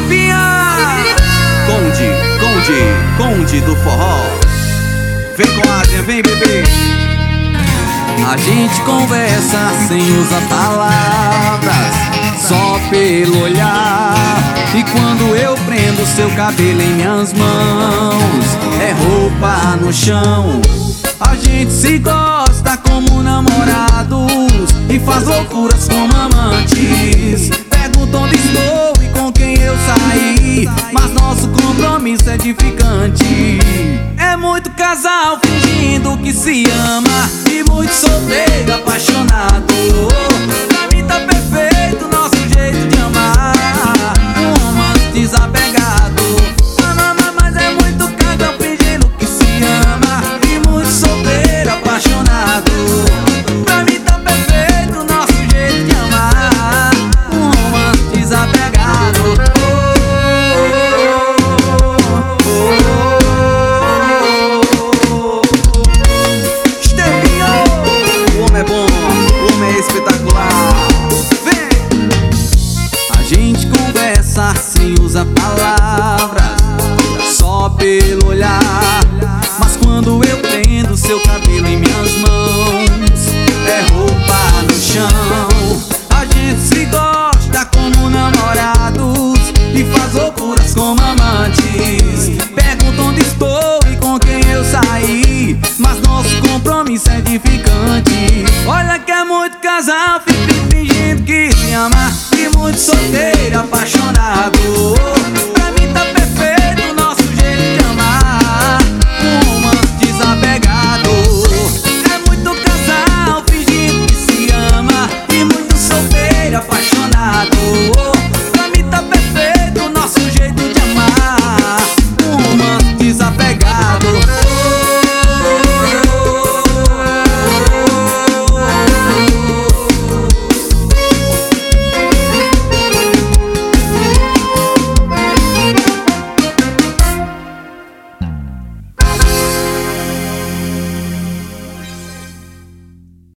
novinha. Conde do forró. Vem com a Adrian, vem bebê. A gente conversa sem usar palavras, só pelo olhar. E quando eu prendo seu cabelo em minhas mãos, é roupa no chão. A gente se gosta como namorados e faz loucuras como amantes. Perguntam onde estou e com quem eu saí, mas nosso compromisso é edificante. É muito casal fingindo que se ama e muito solteiro